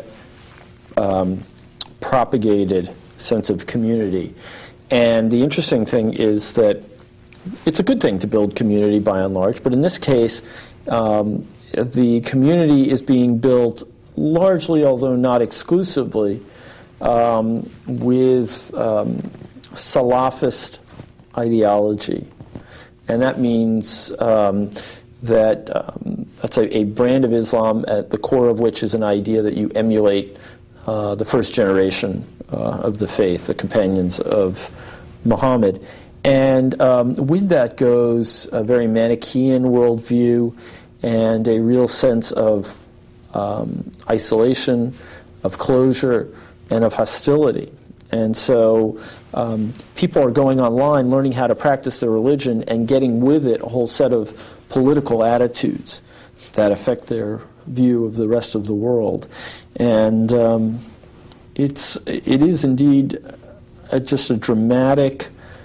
um, propagated sense of community. And the interesting thing is that it's a good thing to build community by and large, but in this case, um, the community is being built largely, although not exclusively, um, with um, Salafist ideology. And that means um, that um, that's a, a brand of Islam at the core of which is an idea that you emulate uh, the first generation uh, of the faith, the companions of Muhammad. And um, with that goes a very Manichaean worldview and a real sense of um, isolation, of closure, and of hostility. And so um, people are going online, learning how to practice their religion, and getting with it a whole set of political attitudes that affect their view of the rest of the world. And um, it's it is indeed a, just a dramatic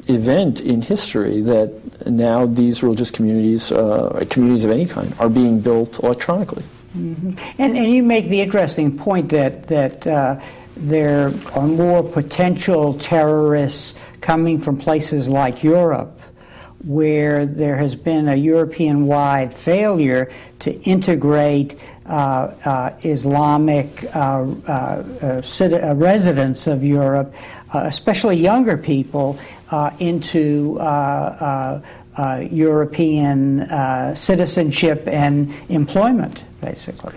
event in history that now these religious communities, uh, communities of any kind, are being built electronically. Mm-hmm. And, and you make the interesting point that, that uh, there are more potential terrorists coming from places like Europe, where there has been a European-wide failure to integrate uh, uh, Islamic uh, uh, uh, citi- uh, residents of Europe, uh, especially younger people, uh, into uh, uh, uh, European uh, citizenship and employment, basically.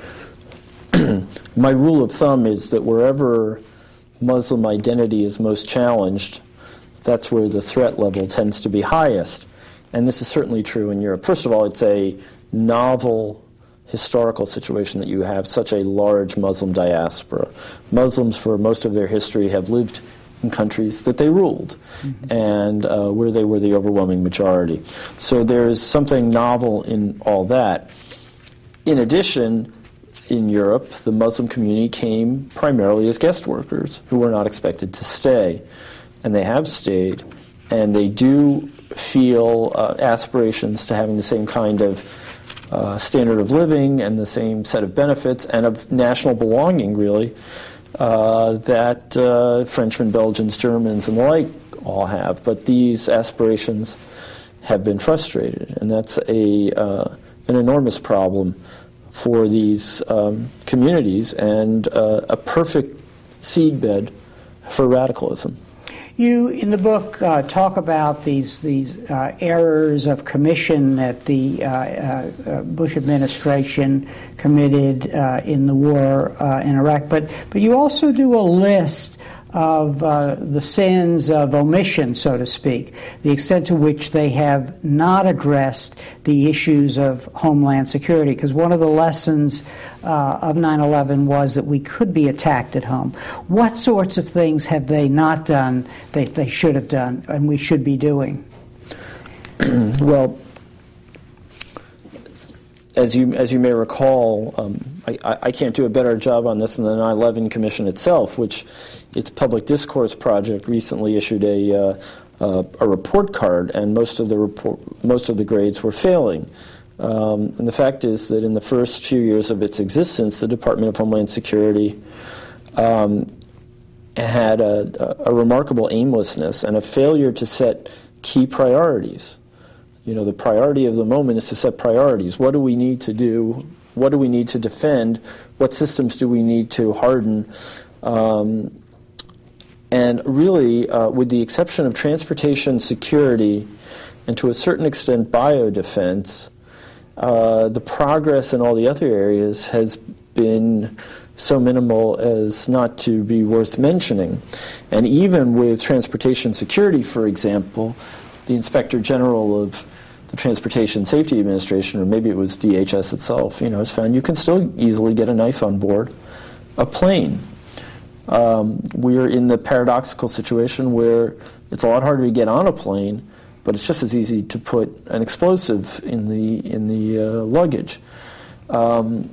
My rule of thumb is that wherever Muslim identity is most challenged, that's where the threat level tends to be highest. And this is certainly true in Europe. First of all, it's a novel historical situation that you have such a large Muslim diaspora. Muslims, for most of their history, have lived in countries that they ruled, mm-hmm. and uh, where they were the overwhelming majority. So there is something novel in all that. In addition, in Europe, the Muslim community came primarily as guest workers who were not expected to stay. And they have stayed, and they do feel uh, aspirations to having the same kind of uh, standard of living and the same set of benefits and of national belonging, really, uh, that uh, Frenchmen, Belgians, Germans, and the like all have. But these aspirations have been frustrated, and that's a uh, an enormous problem for these um, communities and uh, a perfect seedbed for radicalism. You, in the book, uh, talk about these these uh, errors of commission that the uh, uh, Bush administration committed uh, in the war uh, in Iraq, but but you also do a list of uh, the sins of omission, so to speak, the extent to which they have not addressed the issues of homeland security. Because one of the lessons uh, of nine eleven was that we could be attacked at home. What sorts of things have they not done that they should have done and we should be doing? Well, as you as you may recall, um, I, I can't do a better job on this than the nine eleven Commission itself, which its public discourse project recently issued a uh, uh, a report card, and most of the report most of the grades were failing. Um, and the fact is that in the first few years of its existence, the Department of Homeland Security um, had a, a, a remarkable aimlessness and a failure to set key priorities. You know, the priority of the moment is to set priorities. What do we need to do? What do we need to defend? What systems do we need to harden? Um, and really, uh, with the exception of transportation security and to a certain extent biodefense, uh, the progress in all the other areas has been so minimal as not to be worth mentioning. And even with transportation security, for example, the Inspector General of the Transportation Safety Administration, or maybe it was D H S itself, you know, has found you can still easily get a knife on board a plane. Um, we're in the paradoxical situation where it's a lot harder to get on a plane, but it's just as easy to put an explosive in the in the uh, luggage. Um,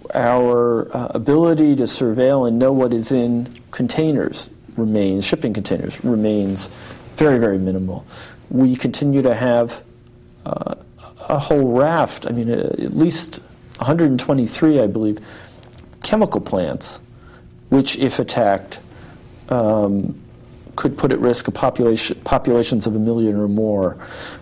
our uh, ability to surveil and know what is in containers remains, shipping containers remains very, very minimal. We continue to have uh, a whole raft, I mean, uh, at least one hundred twenty-three, I believe, chemical plants, which, if attacked, um, could put at risk a population, populations of a million or more.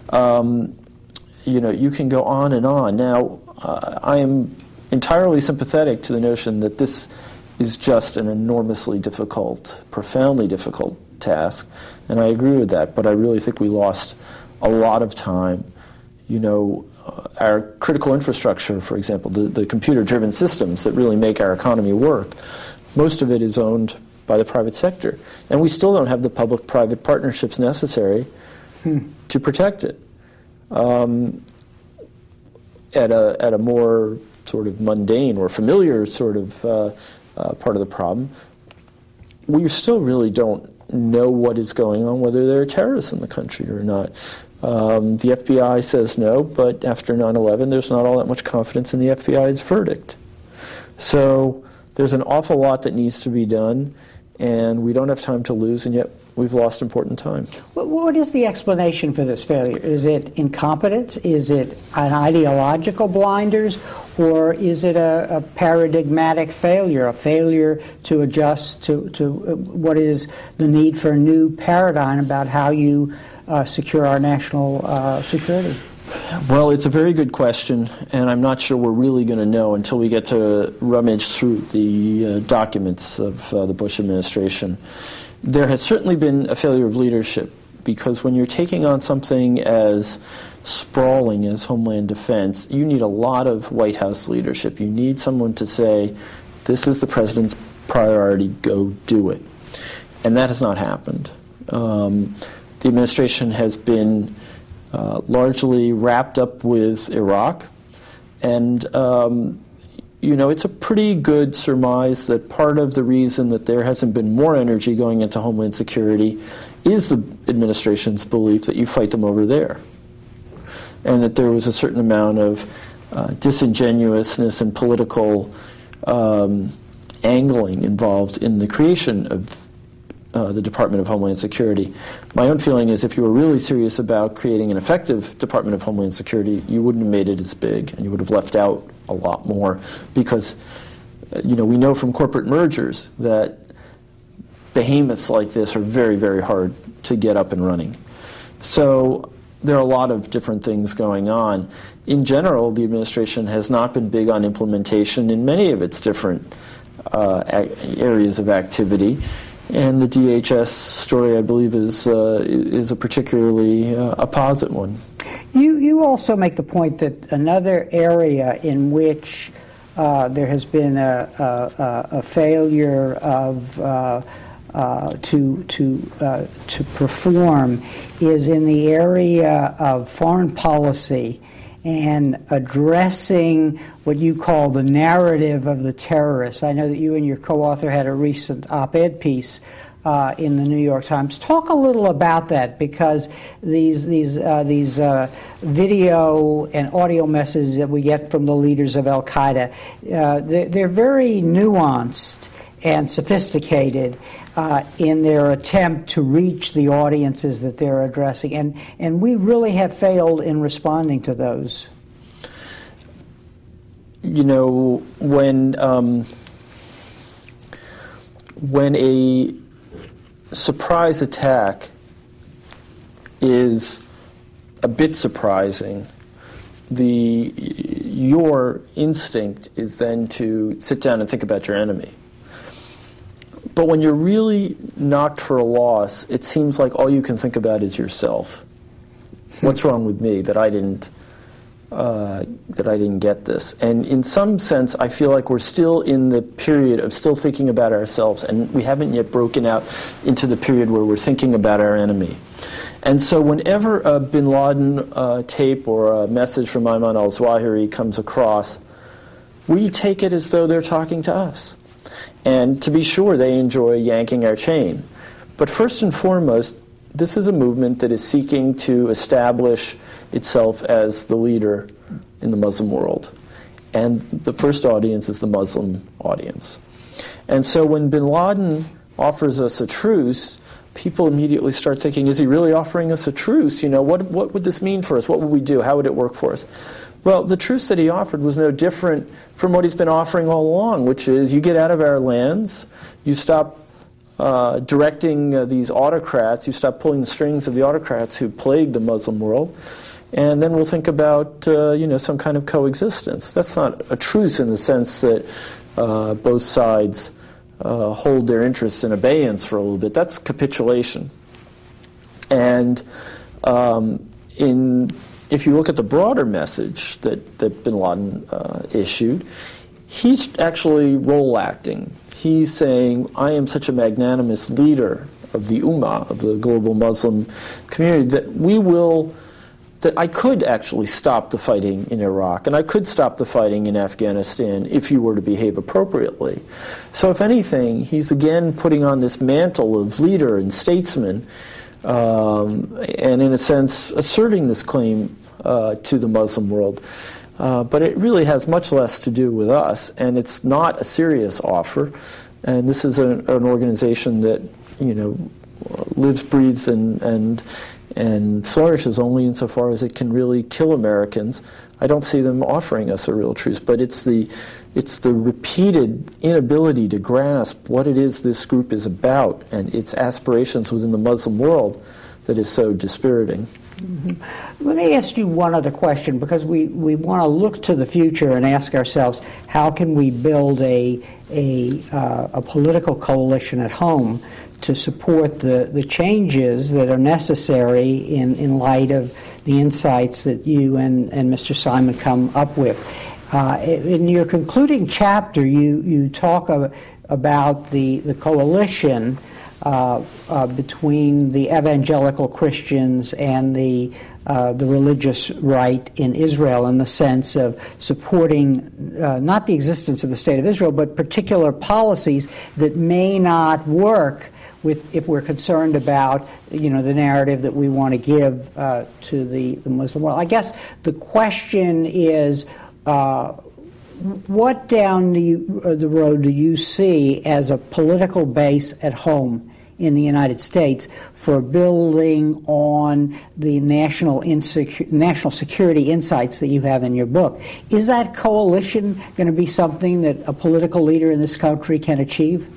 Um, you know, you can go on and on. Now, uh, I am entirely sympathetic to the notion that this is just an enormously difficult, profoundly difficult task, and I agree with that, but I really think we lost a lot of time. You know, uh, our critical infrastructure, for example, the, the computer-driven systems that really make our economy work, most of it is owned by the private sector, and we still don't have the public-private partnerships necessary hmm. to protect it. Um, at a at a more sort of mundane or familiar sort of uh, uh, part of the problem, we still really don't know what is going on, whether there are terrorists in the country or not. Um, the F B I says no, but after nine eleven, there's not all that much confidence in the F B I's verdict. So there's an awful lot that needs to be done, and we don't have time to lose, and yet we've lost important time. What is the explanation for this failure? Is it incompetence? Is it an ideological blinders? Or is it a, a paradigmatic failure, a failure to adjust to, to what is the need for a new paradigm about how you uh, secure our national uh, security? Well, it's a very good question, and I'm not sure we're really going to know until we get to rummage through the uh, documents of uh, the Bush administration. There has certainly been a failure of leadership, because when you're taking on something as sprawling as Homeland Defense, you need a lot of White House leadership. You need someone to say, this is the president's priority, go do it. And that has not happened. Um, the administration has been Uh, largely wrapped up with Iraq, and um, you know, it's a pretty good surmise that part of the reason that there hasn't been more energy going into Homeland Security is the administration's belief that you fight them over there, and that there was a certain amount of uh, disingenuousness and political um, angling involved in the creation of Uh, the Department of Homeland Security. My own feeling is if you were really serious about creating an effective Department of Homeland Security, you wouldn't have made it as big, and you would have left out a lot more, because uh, you know, we know from corporate mergers that behemoths like this are very, very hard to get up and running. So there are a lot of different things going on. In general, the administration has not been big on implementation in many of its different uh, areas of activity. And the D H S story, I believe, is uh, is a particularly uh, opposite one. You you also make the point that another area in which uh, there has been a, a, a failure of uh, uh, to to uh, to perform is in the area of foreign policy and addressing what you call the narrative of the terrorists. I know that you and your co-author had a recent op-ed piece uh, in the New York Times. Talk a little about that, because these these uh, these uh, video and audio messages that we get from the leaders of Al-Qaeda, uh, they're, they're very nuanced and sophisticated uh, in their attempt to reach the audiences that they're addressing. And, and we really have failed in responding to those. You know, when, um, when a surprise attack is a bit surprising, the, your instinct is then to sit down and think about your enemy. But when you're really knocked for a loss, it seems like all you can think about is yourself. What's wrong with me that I didn't uh, that I didn't get this? And in some sense, I feel like we're still in the period of still thinking about ourselves, and we haven't yet broken out into the period where we're thinking about our enemy. And so whenever a bin Laden uh, tape or a message from Ayman al-Zawahiri comes across, we take it as though they're talking to us. And to be sure, they enjoy yanking our chain. But first and foremost, this is a movement that is seeking to establish itself as the leader in the Muslim world. And the first audience is the Muslim audience. And so when bin Laden offers us a truce, people immediately start thinking, is he really offering us a truce? You know, what, what would this mean for us? What would we do? How would it work for us? Well, the truce that he offered was no different from what he's been offering all along, which is you get out of our lands, you stop uh, directing uh, these autocrats, you stop pulling the strings of the autocrats who plague the Muslim world, and then we'll think about uh, you know, some kind of coexistence. That's not a truce in the sense that uh, both sides uh, hold their interests in abeyance for a little bit. That's capitulation. And um, in... If you look at the broader message that, that bin Laden uh, issued, he's actually role acting. He's saying, I am such a magnanimous leader of the Ummah, of the global Muslim community, that we will, that I could actually stop the fighting in Iraq, and I could stop the fighting in Afghanistan if you were to behave appropriately. So if anything, he's again putting on this mantle of leader and statesman, Um, and in a sense asserting this claim uh, to the Muslim world. Uh, but it really has much less to do with us, and it's not a serious offer. And this is an, an organization that, you know, lives, breathes, and, and, and flourishes only insofar as it can really kill Americans, I don't see them offering us a real truce. But it's the, it's the repeated inability to grasp what it is this group is about and its aspirations within the Muslim world that is so dispiriting. Mm-hmm. Let me ask you one other question, because we, we want to look to the future and ask ourselves, how can we build a, a, uh, a political coalition at home to support the, the changes that are necessary in, in light of the insights that you and, and Mister Simon come up with. Uh, in your concluding chapter, you, you talk of, about the, the coalition uh, uh, between the evangelical Christians and the, uh, the religious right in Israel, in the sense of supporting uh, not the existence of the State of Israel, but particular policies that may not work with, if we're concerned about, you know, the narrative that we want to give uh, to the, the Muslim world. I guess the question is, uh, what down the, uh, the road do you see as a political base at home in the United States for building on the national, insecu- national security insights that you have in your book? Is that coalition going to be something that a political leader in this country can achieve?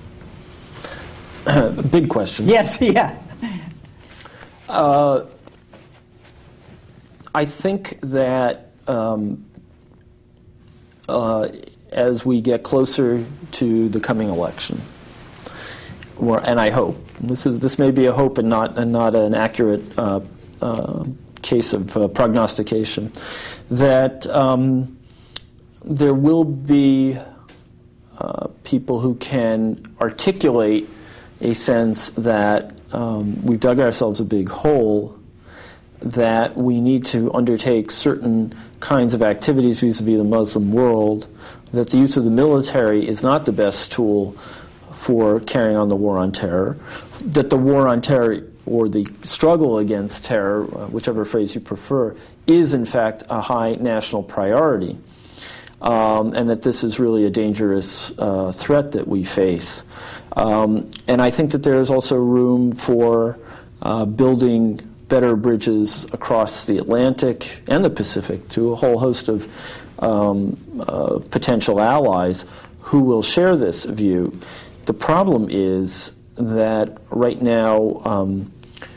Big question. Yes, yeah. Uh, I think that um, uh, as we get closer to the coming election, or, and I hope this is this may be a hope and not and not an accurate uh, uh, case of uh, prognostication, that um, there will be uh, people who can articulate a sense that um, we've dug ourselves a big hole, that we need to undertake certain kinds of activities vis-a-vis the Muslim world, that the use of the military is not the best tool for carrying on the war on terror, that the war on terror or the struggle against terror, uh, whichever phrase you prefer, is in fact a high national priority, um, and that this is really a dangerous uh, threat that we face. Um, and I think that there is also room for uh, building better bridges across the Atlantic and the Pacific to a whole host of um, uh, potential allies who will share this view. The problem is that right now um,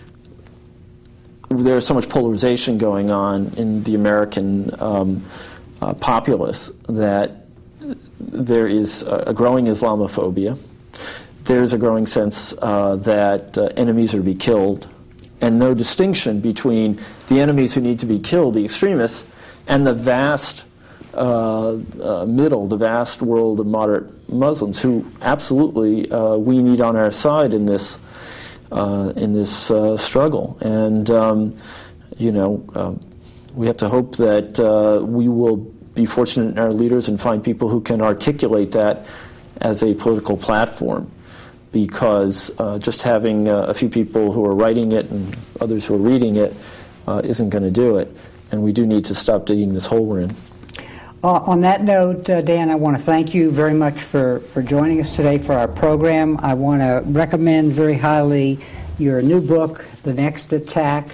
there's so much polarization going on in the American um, uh, populace that there is a, a growing Islamophobia. There's a growing sense uh, that uh, enemies are to be killed, and no distinction between the enemies who need to be killed, the extremists, and the vast uh, uh, middle, the vast world of moderate Muslims who absolutely uh, we need on our side in this uh, in this uh, struggle. And um, you know, um, we have to hope that uh, we will be fortunate in our leaders and find people who can articulate that as a political platform. Because uh, just having uh, a few people who are writing it and others who are reading it uh, isn't going to do it. And we do need to stop digging this hole we're in. Uh, on that note, uh, Dan, I want to thank you very much for, for joining us today for our program. I want to recommend very highly your new book, The Next Attack.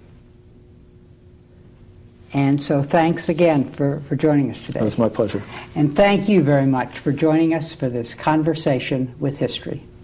And so thanks again for, for joining us today. It was my pleasure. And thank you very much for joining us for this conversation with history.